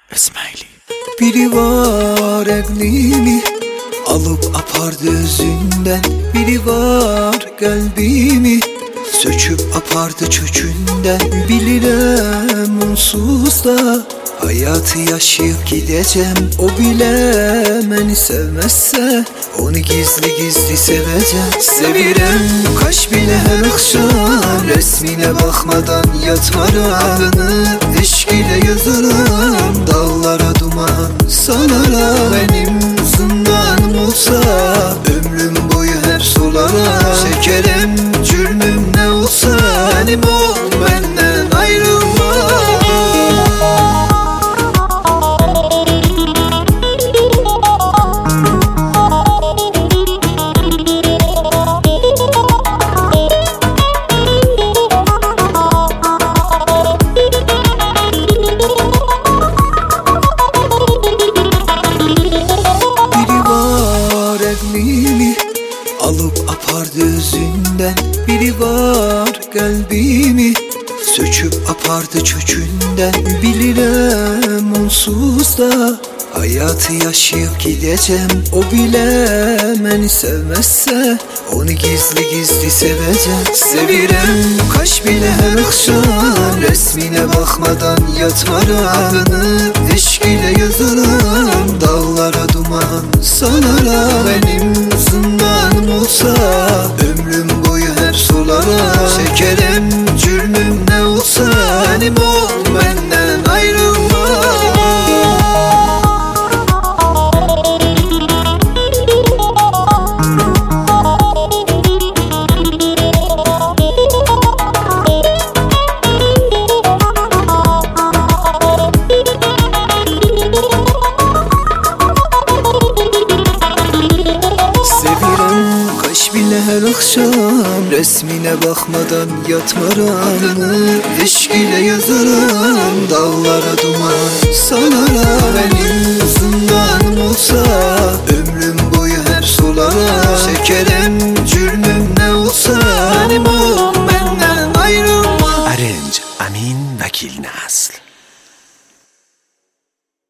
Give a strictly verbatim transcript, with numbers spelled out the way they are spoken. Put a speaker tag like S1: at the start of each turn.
S1: İsmaili.
S2: Biri var eklimi alıp apardı özünden, biri var kalbimi söküp apardı çökünden. Bilirəm onsuz da hayatı yaşayıp gideceğim. O bile beni sevmezse onu gizli gizli seveceğim. Sevirem kaş bile her akşam, resmine bakmadan yatmaram. Eşk ile yazarım dağlara duman salara. Benim zindanım olsa ömrüm boyu hep solara. Şekerim cürmüm ne olsa benim ol, benden ayrılma. Alıp apardı özünden, biri var kalbimi söküp apardı çökünden. Bilirəm onsuz da hayatı yaşayıp gideceğim. O bile beni sevmezse onu gizli gizli seveceğim. Sevirem kaş bile her akşam, resmine bakmadan yatmaram. Eşk ile yazarım dağlara duman salara. Benim zindanım olsa ömrüm boyu hep solara. Şekerim cürmüm ne olsa benim ol, benden ayrılma. Her akşam resmine bakmadan yatmaram. Eşk ile yazarım dağlara duman salara. Benim zindanım olsa ömrüm boyu hep solara. Şekerim cürmüm ne olsa benim